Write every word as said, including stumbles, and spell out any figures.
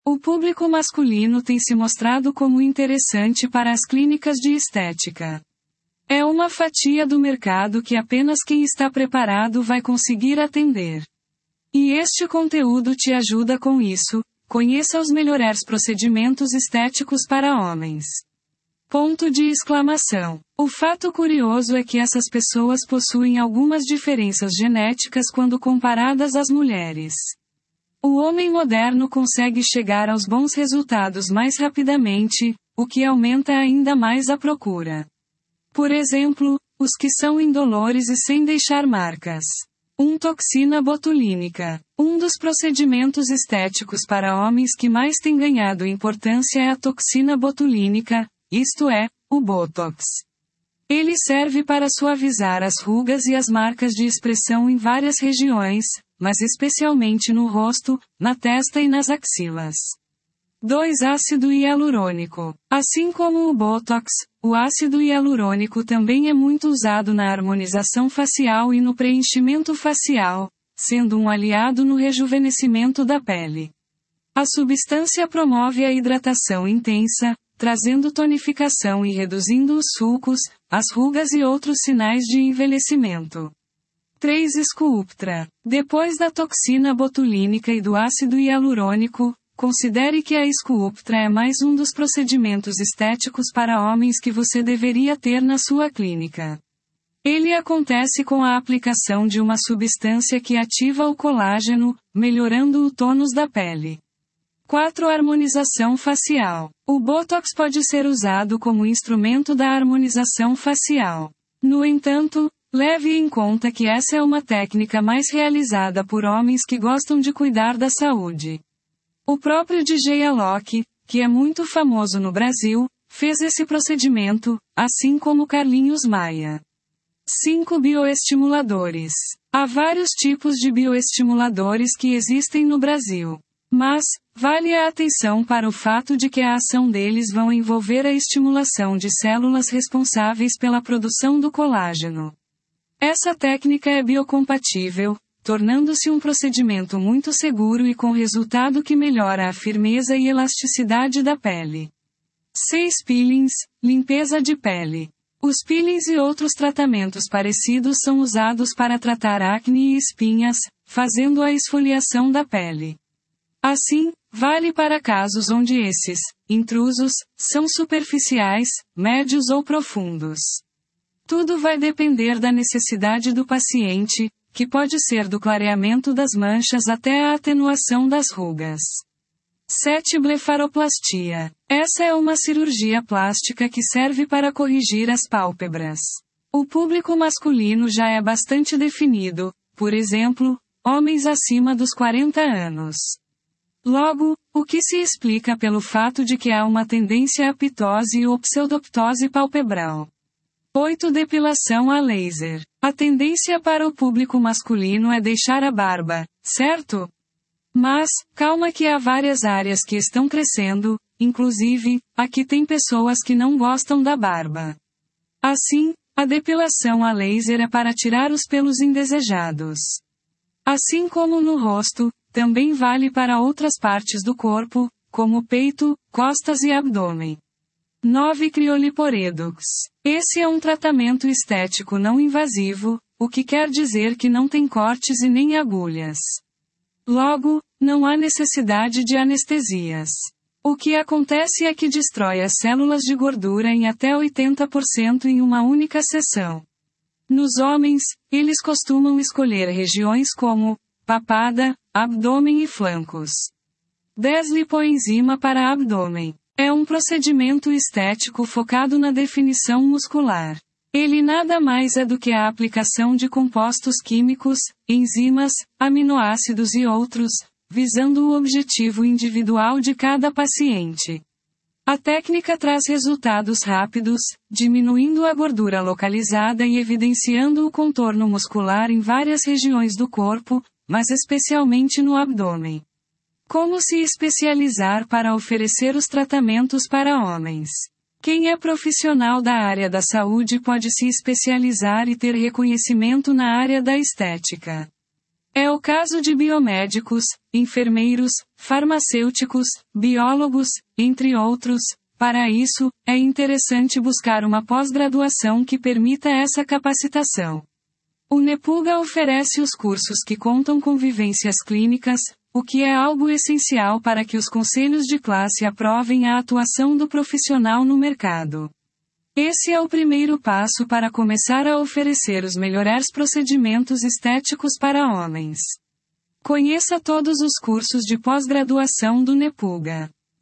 O público masculino tem se mostrado como interessante para as clínicas de estética. É uma fatia do mercado que apenas quem está preparado vai conseguir atender. E este conteúdo te ajuda com isso. Conheça os melhores procedimentos estéticos para homens. Ponto de exclamação. O fato curioso é que essas pessoas possuem algumas diferenças genéticas quando comparadas às mulheres. O homem moderno consegue chegar aos bons resultados mais rapidamente, o que aumenta ainda mais a procura. Por exemplo, os que são indolores e sem deixar marcas. um Toxina botulínica. Um dos procedimentos estéticos para homens que mais tem ganhado importância é a toxina botulínica, isto é, o Botox. Ele serve para suavizar as rugas e as marcas de expressão em várias regiões, mas especialmente no rosto, na testa e nas axilas. dois Ácido hialurônico. Assim como o Botox, o ácido hialurônico também é muito usado na harmonização facial e no preenchimento facial, sendo um aliado no rejuvenescimento da pele. A substância promove a hidratação intensa, trazendo tonificação e reduzindo os sulcos, as rugas e outros sinais de envelhecimento. três Sculptra. Depois da toxina botulínica e do ácido hialurônico, considere que a Sculptra é mais um dos procedimentos estéticos para homens que você deveria ter na sua clínica. Ele acontece com a aplicação de uma substância que ativa o colágeno, melhorando o tônus da pele. quatro Harmonização facial. O Botox pode ser usado como instrumento da harmonização facial. No entanto, leve em conta que essa é uma técnica mais realizada por homens que gostam de cuidar da saúde. O próprio D J Alok, que é muito famoso no Brasil, fez esse procedimento, assim como Carlinhos Maia. cinco Bioestimuladores. Há vários tipos de bioestimuladores que existem no Brasil. Mas, vale a atenção para o fato de que a ação deles vão envolver a estimulação de células responsáveis pela produção do colágeno. Essa técnica é biocompatível, tornando-se um procedimento muito seguro e com resultado que melhora a firmeza e elasticidade da pele. seis Peelings, limpeza de pele. Os peelings e outros tratamentos parecidos são usados para tratar acne e espinhas, fazendo a esfoliação da pele. Assim, vale para casos onde esses intrusos são superficiais, médios ou profundos. Tudo vai depender da necessidade do paciente, que pode ser do clareamento das manchas até a atenuação das rugas. sete Blefaroplastia. Essa é uma cirurgia plástica que serve para corrigir as pálpebras. O público masculino já é bastante definido, por exemplo, homens acima dos quarenta anos. Logo, o que se explica pelo fato de que há uma tendência à ptose ou pseudoptose palpebral. oito Depilação a laser. A tendência para o público masculino é deixar a barba, certo? Mas, calma que há várias áreas que estão crescendo, inclusive, aqui tem pessoas que não gostam da barba. Assim, a depilação a laser é para tirar os pelos indesejados. Assim como no rosto, também vale para outras partes do corpo, como peito, costas e abdômen. nove Crioliporedux. Esse é um tratamento estético não invasivo, o que quer dizer que não tem cortes e nem agulhas. Logo, não há necessidade de anestesias. O que acontece é que destrói as células de gordura em até oitenta por cento em uma única sessão. Nos homens, eles costumam escolher regiões como papada, abdômen e flancos. dez Lipoenzima para abdômen. É um procedimento estético focado na definição muscular. Ele nada mais é do que a aplicação de compostos químicos, enzimas, aminoácidos e outros, visando o objetivo individual de cada paciente. A técnica traz resultados rápidos, diminuindo a gordura localizada e evidenciando o contorno muscular em várias regiões do corpo, mas especialmente no abdômen. Como se especializar para oferecer os tratamentos para homens? Quem é profissional da área da saúde pode se especializar e ter reconhecimento na área da estética. É o caso de biomédicos, enfermeiros, farmacêuticos, biólogos, entre outros. Para isso, é interessante buscar uma pós-graduação que permita essa capacitação. O NEPUGA oferece os cursos que contam com vivências clínicas, o que é algo essencial para que os conselhos de classe aprovem a atuação do profissional no mercado. Esse é o primeiro passo para começar a oferecer os melhores procedimentos estéticos para homens. Conheça todos os cursos de pós-graduação do NEPUGA.